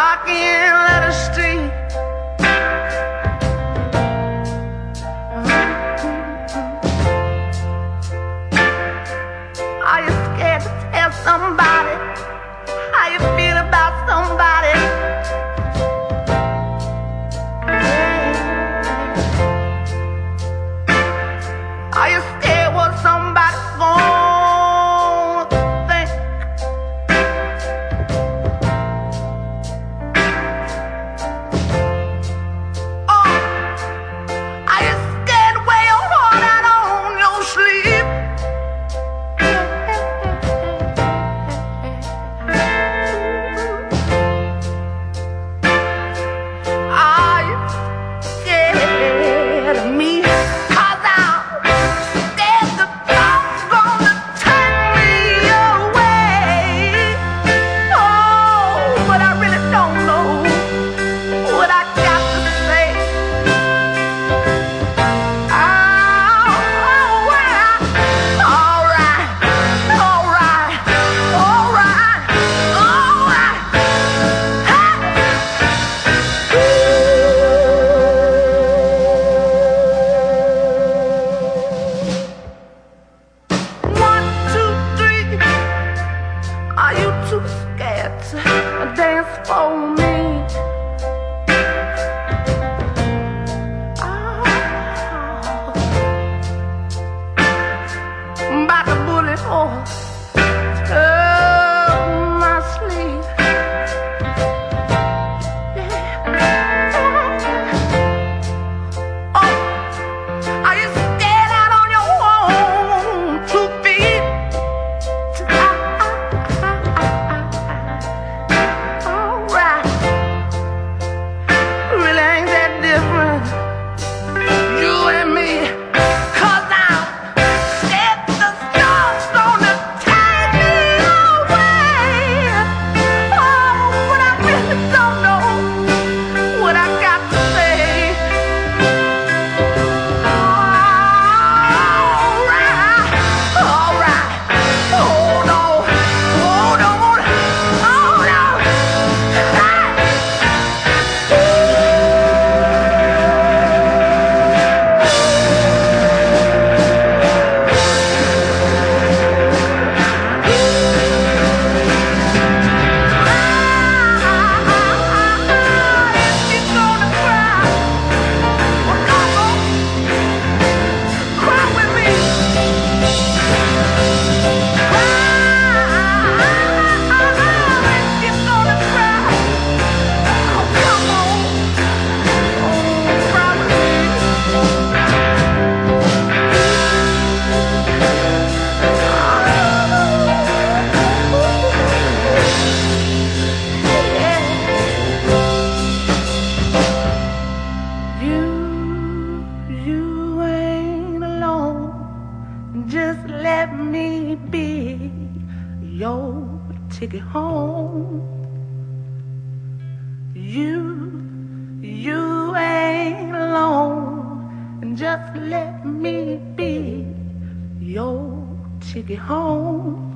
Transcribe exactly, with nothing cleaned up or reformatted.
dark and let us street. Are you scared to tell somebody how you feel about somebody? Are you scared what somebody's gonna think? Oh, are you scared to wear your heart out on your sleeve? Are you scared of me? 'Cause I'm scared the thoughts gonna turn me away. Oh, but I really don't know what I got to say. Oh, alright, alright, alright, alright, alright. One, two, three. Are you too scared to dance for me? Oh, about the bullet hole up my sleeve. Oh, are you scared out on your own two feet? Alright, really ain't that different, you and me. 'Cause I'm scared the storm's gonna take me away. Oh, but I really don't know what I got to say. Alright, alright, hold on, hold on, hold on. If you're gonna cry, well, come on, cry with me. If you're gonna cry, oh, come on, oh, cry with me. You, you ain't alone. Just let me be your ticket home. You, you ain't alone. Just let me be your ticket home.